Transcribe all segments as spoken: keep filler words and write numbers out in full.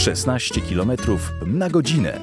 szesnaście kilometrów na godzinę.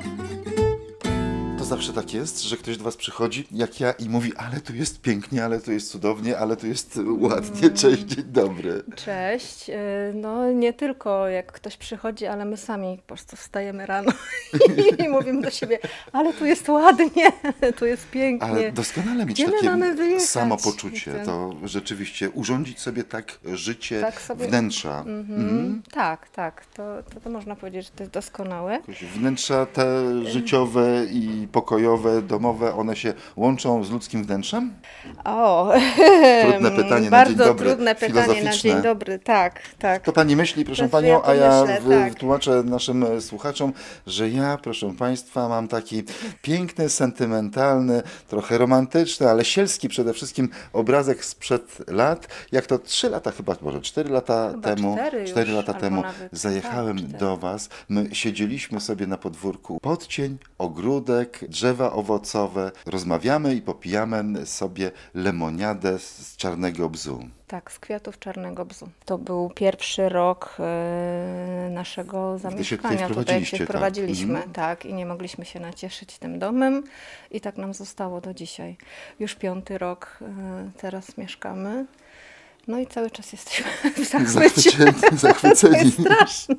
To zawsze tak jest, że ktoś do was przychodzi, jak ja, i mówi, ale tu jest pięknie, ale tu jest cudownie, ale tu jest ładnie. Cześć, dzień dobry. Cześć. No nie tylko jak ktoś przychodzi, ale my sami po prostu wstajemy rano i mówimy do siebie, ale tu jest ładnie, tu jest pięknie. Ale doskonale mieć Gdzie my takie mamy wyjechać? samopoczucie, Ten- to rzeczywiście urządzić sobie tak życie Tak sobie- wnętrza. Mhm. Mhm. Tak, tak. To, to, to można powiedzieć, że to jest doskonałe. Jakoś Wnętrza te życiowe i pokojowe, domowe, one się łączą z ludzkim wnętrzem? O, Trudne pytanie na bardzo dzień dobry, trudne pytanie na filozoficzne. dzień dobry, tak, tak. To pani myśli, proszę To ja panią, a ja pomyślę, w- tak. wytłumaczę naszym e, słuchaczom, że ja, proszę państwa, mam taki piękny, sentymentalny, trochę romantyczny, ale sielski przede wszystkim obrazek sprzed lat, jak to trzy lata chyba, może cztery lata Chyba temu, cztery już, cztery lata albo temu nawet, zajechałem tak, cztery. do was. My siedzieliśmy sobie na podwórku, podcień, ogródek, drzewa owocowe, rozmawiamy i popijamy sobie lemoniadę z czarnego bzu. Tak, z kwiatów czarnego bzu. To był pierwszy rok e, naszego Gdy się tutaj zamieszkania. Tutaj, jak wprowadziliście, się tak. wprowadziliśmy, Mhm. tak, i nie mogliśmy się nacieszyć tym domem i tak nam zostało do dzisiaj. Już piąty rok e, teraz mieszkamy. No i cały czas jesteśmy w zachwycie. Zachwyceni, To zachwyceni. jest straszne,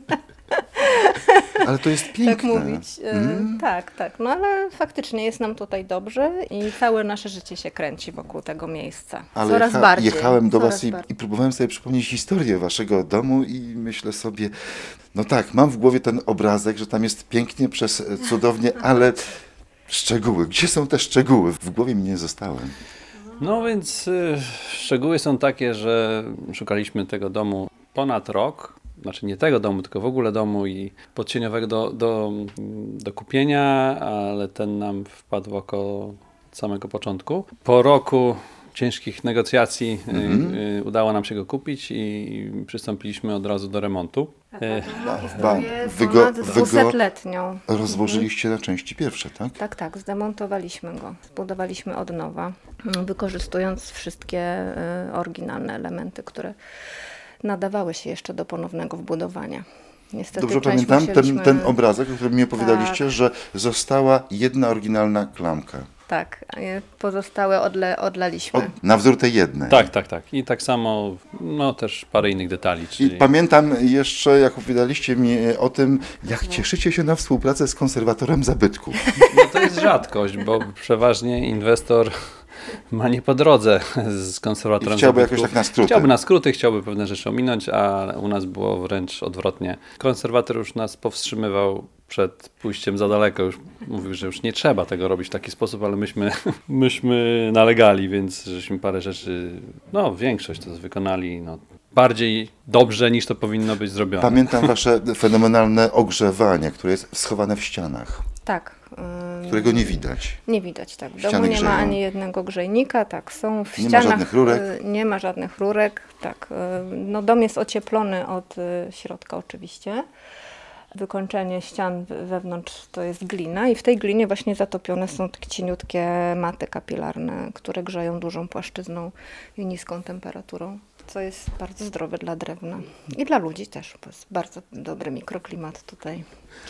Ale to jest piękne. tak mówić. E, Mm. Tak, tak. No ale faktycznie jest nam tutaj dobrze i całe nasze życie się kręci wokół tego miejsca. Ale Coraz jecha- bardziej. jechałem do coraz was i, bardziej. i próbowałem sobie przypomnieć historię waszego domu i myślę sobie, no tak, mam w głowie ten obrazek, że tam jest pięknie, przez cudownie, ale szczegóły, gdzie są te szczegóły? W głowie mi nie zostały. No więc y, szczegóły są takie, że szukaliśmy tego domu ponad rok. Znaczy nie tego domu, tylko w ogóle domu i podcieniowego do, do, do kupienia, ale ten nam wpadł w oko od samego początku. Po roku ciężkich negocjacji y, Mhm. y, udało nam się go kupić i przystąpiliśmy od razu do remontu. Y, Ba, Jest wy go, ponad wy go dwusetletnią. rozłożyliście na części pierwsze, tak? Tak, tak, zdemontowaliśmy go, zbudowaliśmy od nowa, mm, wykorzystując wszystkie y, oryginalne elementy, które nadawały się jeszcze do ponownego wbudowania. Niestety Dobrze część pamiętam ten, musieliśmy- ten obrazek, o którym mi opowiadaliście, Tak. że została jedna oryginalna klamka. Tak, y, pozostałe odle, odlaliśmy. Od, na wzór tej jednej. tak, tak, tak. I tak samo, no też parę innych detali. I Czyli... pamiętam jeszcze, jak opowiadaliście mi o tym, jak cieszycie się na współpracę z konserwatorem zabytków. No to jest rzadkość, bo przeważnie inwestor ma nie po drodze z I konserwatorem chciałby zabytków. jakoś tak na skróty. Chciałby na skróty, chciałby pewne rzeczy ominąć, a u nas było wręcz odwrotnie. Konserwator już nas powstrzymywał przed pójściem za daleko. Już mówił, że już nie trzeba tego robić w taki sposób, ale myśmy, myśmy nalegali, więc żeśmy parę rzeczy, no większość to wykonali no, bardziej dobrze niż to powinno być zrobione. Pamiętam wasze fenomenalne ogrzewanie, które jest schowane w ścianach, Tak. y, którego nie widać. Nie widać, tak. W Ściany domu nie grzeją. ma ani jednego grzejnika, tak, są w Nie ma ścianach. żadnych rurek. y, Nie ma żadnych rurek, tak. y, No dom jest ocieplony od y, środka oczywiście. Wykończenie ścian we- wewnątrz to jest glina i w tej glinie właśnie zatopione są takie cieniutkie maty kapilarne, które grzeją dużą płaszczyzną i niską temperaturą, co jest bardzo zdrowe dla drewna i dla ludzi też, bo jest bardzo dobry mikroklimat tutaj.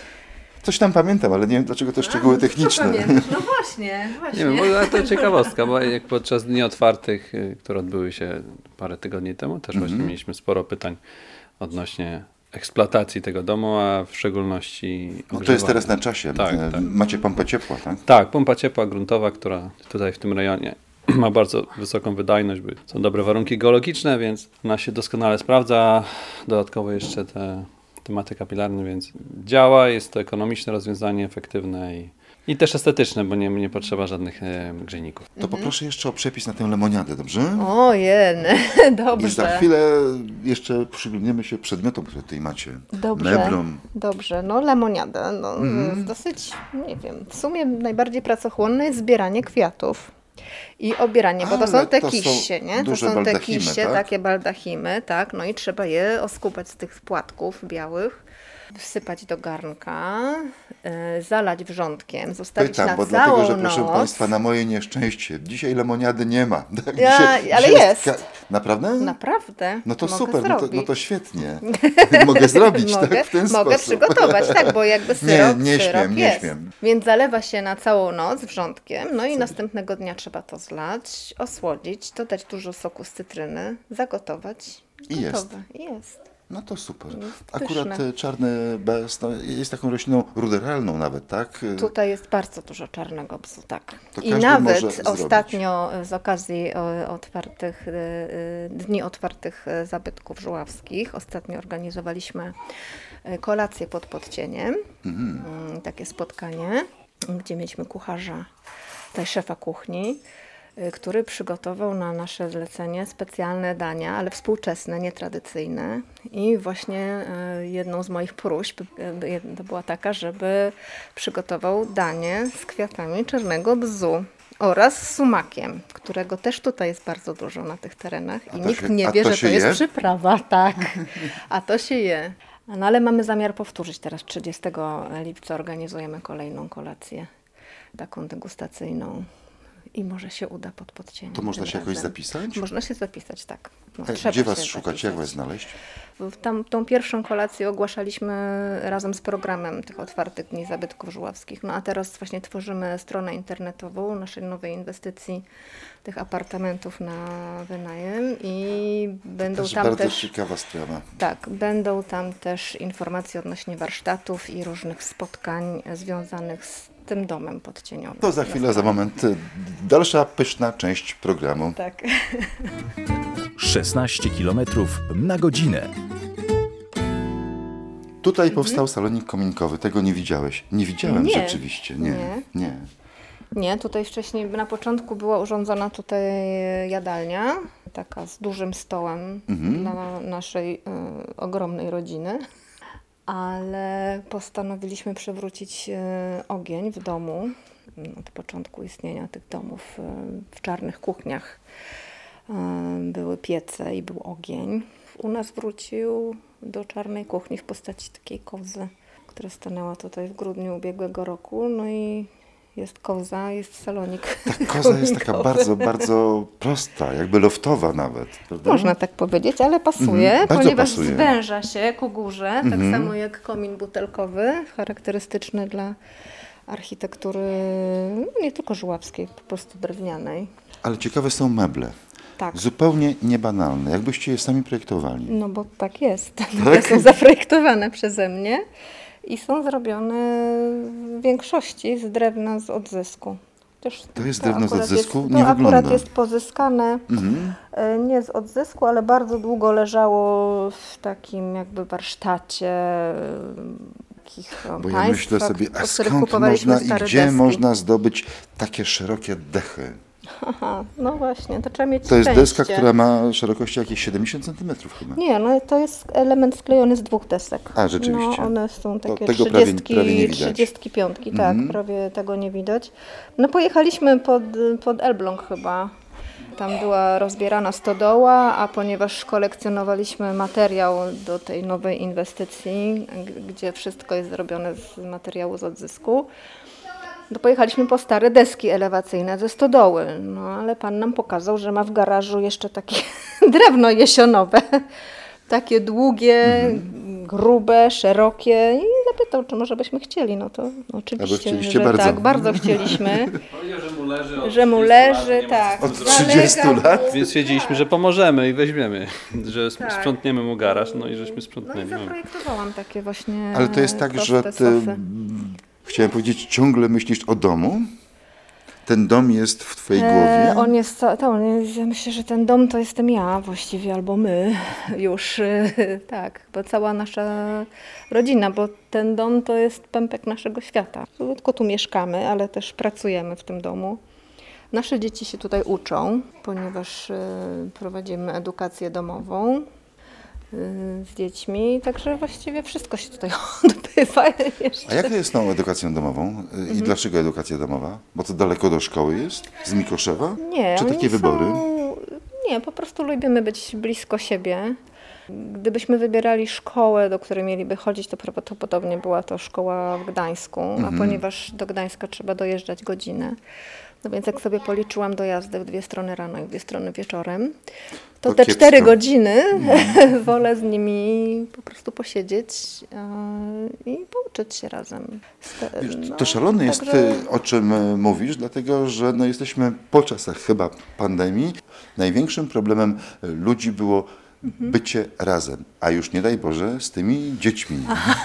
Coś tam pamiętam, ale nie wiem, dlaczego te szczegóły techniczne. No właśnie, właśnie. Nie wiem, bo to ciekawostka, bo jak podczas dni otwartych, y, które odbyły się parę tygodni temu, też właśnie Mhm. mieliśmy sporo pytań odnośnie eksploatacji tego domu, a w szczególności No to jest ogrzewania. teraz na czasie. Tak, E, tak. Macie pompę ciepła, tak? Tak, pompa ciepła gruntowa, która tutaj w tym rejonie ma bardzo wysoką wydajność, bo są dobre warunki geologiczne, więc ona się doskonale sprawdza. Dodatkowo jeszcze te tematy kapilarne, więc działa, jest to ekonomiczne rozwiązanie, efektywne i, i też estetyczne, bo nie, nie potrzeba żadnych e, grzejników. To poproszę jeszcze o przepis na tę lemoniadę, dobrze? Ojej, I dobrze. za chwilę jeszcze przyglądniemy się przedmiotom, które tutaj macie. Dobrze. Meblom. Dobrze, no lemoniada, no Mhm. jest dosyć, nie wiem, w sumie najbardziej pracochłonne jest zbieranie kwiatów. I obieranie, bo to są Ale te to są kiście, nie? To duże są te baldachimy, kiście, tak? takie baldachimy, tak? No i trzeba je oskubać z tych płatków białych, wsypać do garnka, y, zalać wrzątkiem, zostawić Pytam, na bo całą dlatego, że noc. proszę Państwa, na moje nieszczęście, dzisiaj lemoniady nie ma. Tak? Ja- Dzisiaj, ale dzisiaj jest. ka- Naprawdę? Naprawdę. No to mogę super, no to, zrobić. no to świetnie. Mogę zrobić mogę, tak w ten mogę sposób. przygotować, tak, bo jakby syrop, nie syrop śmiem, nie jest. śmiem. Więc zalewa się na całą noc wrzątkiem, no i następnego dnia trzeba to zlać, osłodzić, dodać dużo soku z cytryny, zagotować. I jest. Gotowe. I jest. No to super. Jest Akurat pyszne. e, czarny bez no, jest taką rośliną ruderalną nawet, tak? Tutaj jest bardzo dużo czarnego bzu, tak. To I każdy nawet może zrobić. ostatnio z okazji o, otwartych, y, y, Dni Otwartych y, Zabytków Żuławskich, ostatnio organizowaliśmy y, kolację pod Podcieniem, Mhm. Mm, takie spotkanie, gdzie mieliśmy kucharza, tutaj szefa kuchni, y, który przygotował na nasze zlecenie specjalne dania, ale współczesne, nietradycyjne. I właśnie y, jedną z moich próśb y, jed- to była taka, żeby przygotował danie z kwiatami czarnego bzu oraz z sumakiem, którego też tutaj jest bardzo dużo na tych terenach i to nikt się- nie a wie, to że się to jest je? przyprawa, tak. A to się je. No ale mamy zamiar powtórzyć teraz trzydziestego lipca organizujemy kolejną kolację, taką degustacyjną i może się uda pod Podcieniem. To można tym się jakoś razem. zapisać? Można się zapisać, tak. No, A trzeba gdzie Was się szukać? Jak zapisać. Was znaleźć? Tam, tą pierwszą kolację ogłaszaliśmy razem z programem tych otwartych Dni Zabytków Żuławskich. No a teraz właśnie tworzymy stronę internetową naszej nowej inwestycji tych apartamentów na wynajem i będą To jest tam bardzo też... ciekawa sprawa. Tak, będą tam też informacje odnośnie warsztatów i różnych spotkań związanych z tym domem podcieniowym. To za chwilę, za moment y, dalsza pyszna część programu. Tak. szesnaście kilometrów na godzinę. Tutaj powstał salonik kominkowy. Tego nie widziałeś? Nie widziałem Nie. rzeczywiście. Nie. Nie. Nie. Nie, tutaj wcześniej na początku była urządzona tutaj jadalnia, taka z dużym stołem dla naszej y, ogromnej rodziny, ale postanowiliśmy przywrócić y, ogień w domu od początku istnienia tych domów y, w czarnych kuchniach. Y, były piece i był ogień. U nas wrócił do czarnej kuchni w postaci takiej kozy, która stanęła tutaj w grudniu ubiegłego roku, no i jest koza, jest salonik. Ta koza jest taka kominkowy. bardzo, bardzo prosta, jakby loftowa nawet. Prawda? Można tak powiedzieć, ale pasuje, Mhm, bardzo ponieważ pasuje. zwęża się ku górze, tak samo jak komin butelkowy, charakterystyczny dla architektury no, nie tylko żuławskiej, po prostu drewnianej. Ale ciekawe są meble. Tak. Zupełnie niebanalne. Jakbyście je sami projektowali. No bo tak jest. One są zaprojektowane przeze mnie i są zrobione w większości z drewna z odzysku. Też To jest drewno z akurat odzysku? Jest, Nie to akurat wygląda. jest pozyskane Mhm. e, nie z odzysku, ale bardzo długo leżało w takim jakby warsztacie e, takich Bo ja państwa, myślę sobie, a od których skąd kupowaliśmy można i stare gdzie deski. można zdobyć takie szerokie dechy? Aha, no właśnie, to trzeba mieć To jest szczęście. deska, która ma szerokości jakieś siedemdziesiąt centymetrów chyba. Nie, no to jest element sklejony z dwóch desek. A, rzeczywiście. No, one są takie tego prawie- trzydziestki, prawie nie widać. trzydziestki piątki, tak, Mhm. prawie tego nie widać. No pojechaliśmy pod, pod Elbląg chyba. Tam była rozbierana stodoła, a ponieważ kolekcjonowaliśmy materiał do tej nowej inwestycji, g- gdzie wszystko jest zrobione z materiału z odzysku, to pojechaliśmy po stare deski elewacyjne ze stodoły. No ale pan nam pokazał, że ma w garażu jeszcze takie drewno jesionowe. Takie długie, grube, szerokie i zapytał, czy może byśmy chcieli. No to oczywiście, chcieliście że bardzo. tak, bardzo chcieliśmy. Powiedział, że mu leży od Że mu trzydziestu lat, leży, nie ma tak. co Od zrobić. trzydziestu Zalega lat? mu. Więc stwierdziliśmy, że pomożemy i weźmiemy, że sp- Tak. sprzątniemy mu garaż, no i żeśmy No i sprzątnęli. No. zaprojektowałam takie właśnie Ale to jest tak, proste że ty, sofy. chciałem powiedzieć, ciągle myślisz o domu? Ten dom jest w twojej E, głowie? on jest, ca- to on jest, ja myślę, że ten dom to jestem ja właściwie, albo my już, e, tak, bo cała nasza rodzina, bo ten dom to jest pępek naszego świata. Tylko tu mieszkamy, ale też pracujemy w tym domu. Nasze dzieci się tutaj uczą, ponieważ e, prowadzimy edukację domową e, z dziećmi, także właściwie wszystko się tutaj odbywa. chyba jeszcze. A jak to jest z tą edukacją domową? I Mhm. dlaczego edukacja domowa? Bo to daleko do szkoły jest? Z Mikoszewa? Nie, Czy oni takie wybory? Są... Nie, po prostu lubimy być blisko siebie. Gdybyśmy wybierali szkołę, do której mieliby chodzić, to prawdopodobnie była to szkoła w Gdańsku, Mhm. a ponieważ do Gdańska trzeba dojeżdżać godzinę, no więc jak sobie policzyłam dojazdy w dwie strony rano i w dwie strony wieczorem, to, To te kiepsko. cztery godziny wolę z nimi po prostu posiedzieć yy, i pouczyć się razem. Ste- Wiesz, no, to szalone jest, także- y, o czym y, mówisz, dlatego że no, jesteśmy po czasach chyba pandemii. Największym problemem y, ludzi było Mhm. bycie razem, a już nie daj Boże z tymi dziećmi.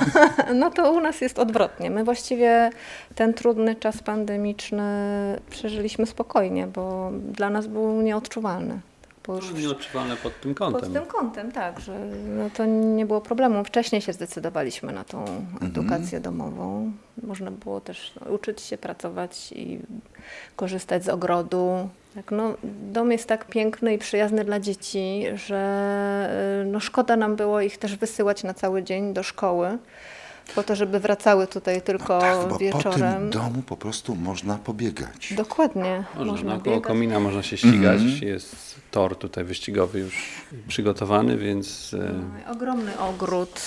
No to u nas jest odwrotnie. My właściwie ten trudny czas pandemiczny przeżyliśmy spokojnie, bo dla nas był nieodczuwalny. Bo już Nieodczuwalne pod tym pod kątem. tym kątem, tak, że no to nie było problemu. Wcześniej się zdecydowaliśmy na tą edukację domową. Można było też no, uczyć się pracować i korzystać z ogrodu. Tak, no, dom jest tak piękny i przyjazny dla dzieci, że y, no, szkoda nam było ich też wysyłać na cały dzień do szkoły, po to, żeby wracały tutaj tylko Tak, bo po wieczorem. tym domu po prostu można pobiegać. Dokładnie. Można, można naokoło biegać. komina można się ścigać. Mhm. Jest tor tutaj wyścigowy już przygotowany, więc e, Ogromny ogród,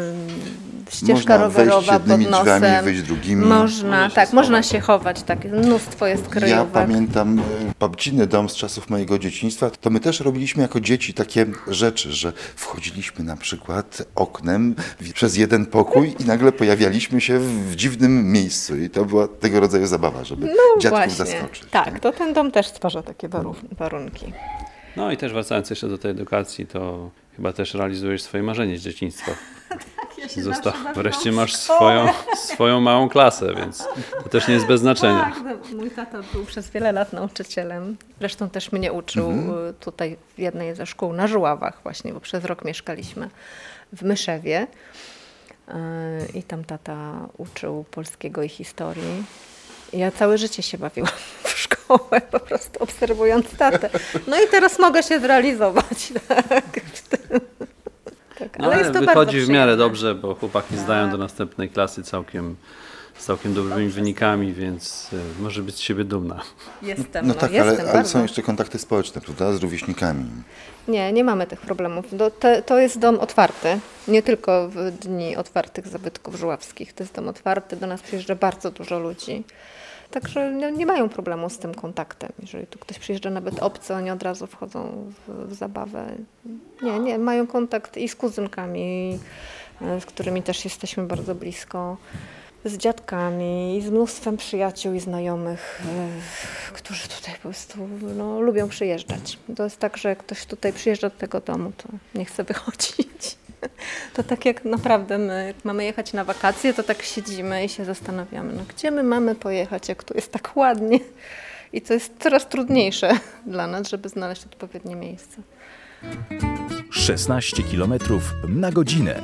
y, ścieżka Można rowerowa wejść jednymi pod nosem. drzwiami, wyjść drugimi. Można, Można się tak, można schować. się chować, tak, mnóstwo jest Ja kryjówek. pamiętam e, babciny dom z czasów mojego dzieciństwa, to my też robiliśmy jako dzieci takie rzeczy, że wchodziliśmy na przykład oknem w- przez jeden pokój i nagle pojawialiśmy się w, w dziwnym miejscu i to była tego rodzaju zabawa, żeby No dziadków właśnie, zaskoczyć. tak, to ten dom też stwarza takie waru- warunki. no i też wracając jeszcze do tej edukacji, to chyba też realizujesz swoje marzenie z dzieciństwa. Zosta- wreszcie masz swoją, swoją małą klasę, więc to też nie jest bez znaczenia. Tak, no, mój tata był przez wiele lat nauczycielem. Zresztą też mnie uczył y, tutaj w jednej ze szkół na Żuławach właśnie, bo przez rok mieszkaliśmy w Myszewie. Y, I tam tata uczył polskiego i historii. I ja całe życie się bawiłam w szkołę, po prostu obserwując tatę. No i teraz mogę się zrealizować. Tak, w tym. Tak, No, ale jest to wychodzi bardzo w miarę przyjemne. dobrze, bo chłopaki zdają do następnej klasy całkiem, z całkiem dobrymi wynikami, więc y, może być z siebie dumna. Jestem, No no, tak, jestem ale, ale bardzo. są jeszcze kontakty społeczne, prawda, z rówieśnikami. Nie, nie mamy tych problemów. Do, te, to jest dom otwarty, nie tylko w dni otwartych zabytków żuławskich. To jest dom otwarty, do nas przyjeżdża bardzo dużo ludzi. Także no, nie mają problemu z tym kontaktem. Jeżeli tu ktoś przyjeżdża nawet obcy, oni od razu wchodzą w, w zabawę. Nie, nie, mają kontakt i z kuzynkami, e, z którymi też jesteśmy bardzo blisko, z dziadkami i z mnóstwem przyjaciół i znajomych, e, którzy tutaj po prostu no, lubią przyjeżdżać. To jest tak, że jak ktoś tutaj przyjeżdża do tego domu, to nie chce wychodzić. To tak jak naprawdę my, jak mamy jechać na wakacje, to tak siedzimy i się zastanawiamy, no gdzie my mamy pojechać, jak tu jest tak ładnie. I to jest coraz trudniejsze dla nas, żeby znaleźć odpowiednie miejsce. szesnaście kilometrów na godzinę.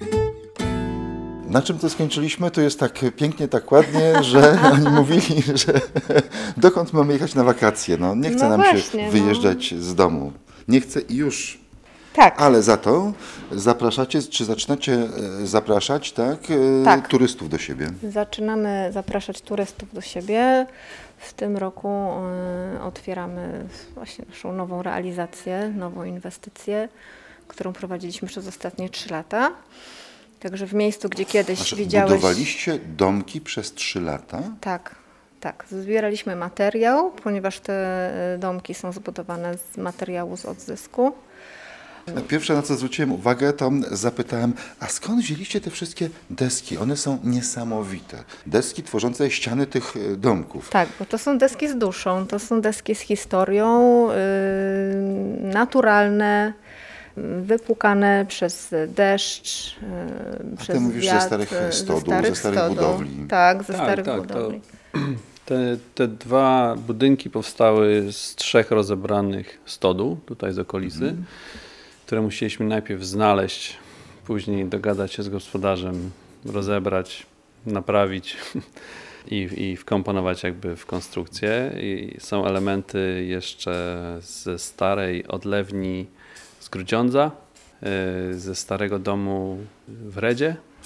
Na czym to skończyliśmy? To jest tak pięknie, tak ładnie, że oni mówili, że dokąd mamy jechać na wakacje. No, nie chce No nam właśnie, się no. wyjeżdżać z domu. Nie chce i już. Tak, Ale za to zapraszacie, czy zaczynacie e, zapraszać, tak, e, Tak. turystów do siebie. zaczynamy zapraszać turystów do siebie. W tym roku y, otwieramy właśnie naszą nową realizację, nową inwestycję, którą prowadziliśmy przez ostatnie trzy lata. Także w miejscu, gdzie kiedyś Znaczy, widziałeś... budowaliście domki przez trzy lata. Tak, tak. Zbieraliśmy materiał, ponieważ te y, domki są zbudowane z materiału z odzysku. Pierwsze, na co zwróciłem uwagę, to zapytałem, a skąd wzięliście te wszystkie deski? One są niesamowite. Deski tworzące ściany tych e, domków. Tak, bo to są deski z duszą, to są deski z historią, yy, naturalne, yy, wypłukane przez deszcz, yy, A przez ty mówisz wiatr, ze starych yy, stodół, ze starych stodół. budowli. Tak, ze Tak, starych tak, to- budowli. Te, te dwa budynki powstały z trzech rozebranych stodół tutaj z okolicy, które musieliśmy najpierw znaleźć, później dogadać się z gospodarzem, rozebrać, naprawić i, i wkomponować jakby w konstrukcję. I są elementy jeszcze ze starej odlewni z Grudziądza, y, ze starego domu w Redzie.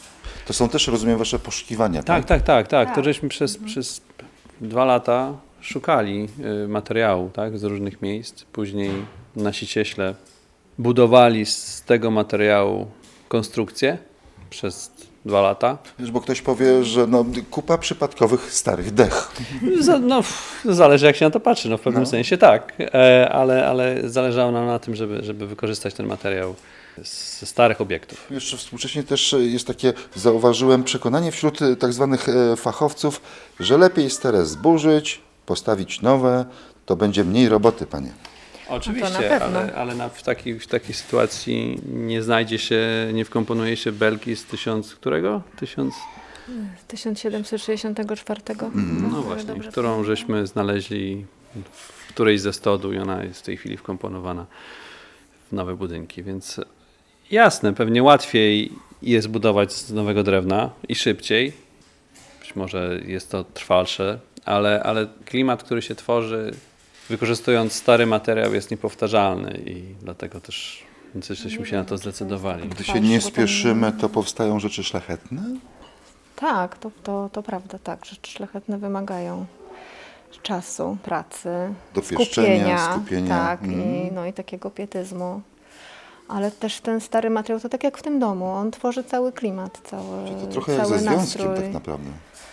To są też, rozumiem, wasze poszukiwania, Tak, tak? tak, tak, tak. To Tak. żeśmy przez, przez dwa lata szukali y, materiału, tak, z różnych miejsc. Później nasi cieśle budowali z tego materiału konstrukcję przez dwa lata. Wiesz, bo ktoś powie, że no, kupa przypadkowych starych dech. Za, no, f- zależy jak się na to patrzy, no w pewnym No. sensie tak, e, ale, ale zależało nam na tym, żeby, żeby wykorzystać ten materiał ze starych obiektów. Jeszcze współcześnie też jest takie, zauważyłem, przekonanie wśród e, tak zwanych e, fachowców, że lepiej stare zburzyć, postawić nowe, to będzie mniej roboty, panie. Oczywiście, No to na pewno. ale, ale na, w, takiej, w takiej sytuacji nie znajdzie się, nie wkomponuje się belki z tysiąc, którego? Tysiąc, tysiąc siedemset sześćdziesiątego czwartego. no właśnie, którą żeśmy znaleźli w którejś ze stodół i ona jest w tej chwili wkomponowana w nowe budynki, więc jasne, pewnie łatwiej jest budować z nowego drewna i szybciej. Być może jest to trwalsze, ale, ale klimat, który się tworzy, wykorzystując stary materiał, jest niepowtarzalny i dlatego też żeśmy się na to zdecydowali. Gdy Tak, się nie bo tam- spieszymy, to powstają rzeczy szlachetne? Tak, to, to, to prawda, tak. Rzeczy szlachetne wymagają czasu, pracy, Dopieszczenia, skupienia, skupienia. tak, Mm. i, no i takiego pietyzmu. Ale też ten stary materiał, to tak jak w tym domu, on tworzy cały klimat, cały, To trochę jak cały ze związkiem nastrój. tak naprawdę.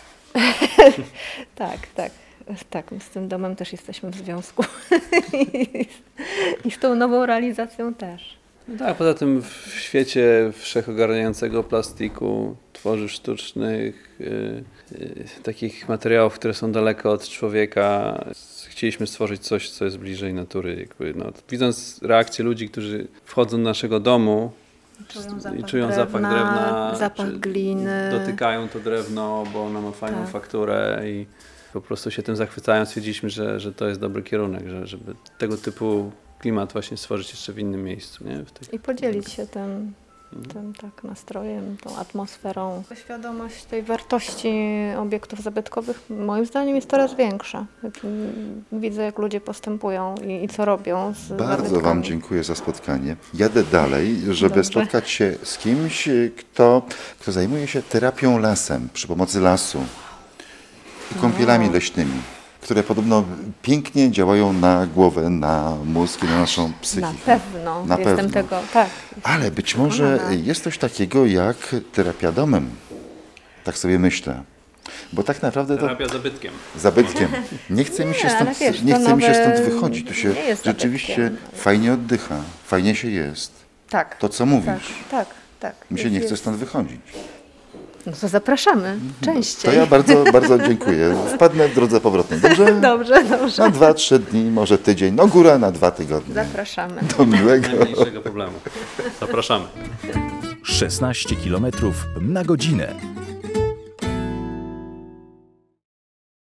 Tak, tak. Tak, my z tym domem też jesteśmy w związku. I, I z tą nową realizacją też. No tak, poza tym w świecie wszechogarniającego plastiku, tworzyw sztucznych, yy, yy, takich materiałów, które są daleko od człowieka, chcieliśmy stworzyć coś, co jest bliżej natury. Jakby, no, widząc reakcję ludzi, którzy wchodzą do naszego domu Czują zapach i czują drewna, zapach drewna, zapach czy gliny. dotykają to drewno, bo ono ma fajną Tak. fakturę i po prostu się tym zachwycają. Stwierdziliśmy, że, że to jest dobry kierunek, że, żeby tego typu klimat właśnie stworzyć jeszcze w innym miejscu. Nie? W tych... I podzielić się tym, tym tak nastrojem, tą atmosferą. Świadomość tej wartości obiektów zabytkowych moim zdaniem jest coraz większa. Widzę, jak ludzie postępują i, i co robią z Bardzo zabytkami. Wam dziękuję za spotkanie. Jadę dalej, żeby Dobrze. spotkać się z kimś, kto, kto zajmuje się terapią lasem, przy pomocy lasu i kąpielami leśnymi, które podobno pięknie działają na głowę, na mózg i na naszą psychikę. Na pewno, Na jestem pewno. tego, tak. Ale być może Przekonana. jest coś takiego jak terapia domem. Tak sobie myślę. Bo tak naprawdę to Terapia zabytkiem. zabytkiem. Nie chce mi się Nie, ale stąd, wiesz, nie to chce mi się nowe stąd wychodzić. Tu się nie jest rzeczywiście zabytkiem. fajnie oddycha, fajnie się jest. Tak, To co mówisz. tak, tak, tak. Mi się Jest- nie chce jest- stąd wychodzić. No to zapraszamy To częściej. ja bardzo, bardzo dziękuję. Wpadnę w drodze powrotnej. Dobrze? Dobrze, dobrze. Na dwa, trzy dni, może tydzień. No góra na dwa tygodnie. Zapraszamy. Do miłego. Najmniejszego problemu. Zapraszamy. szesnaście kilometrów na godzinę.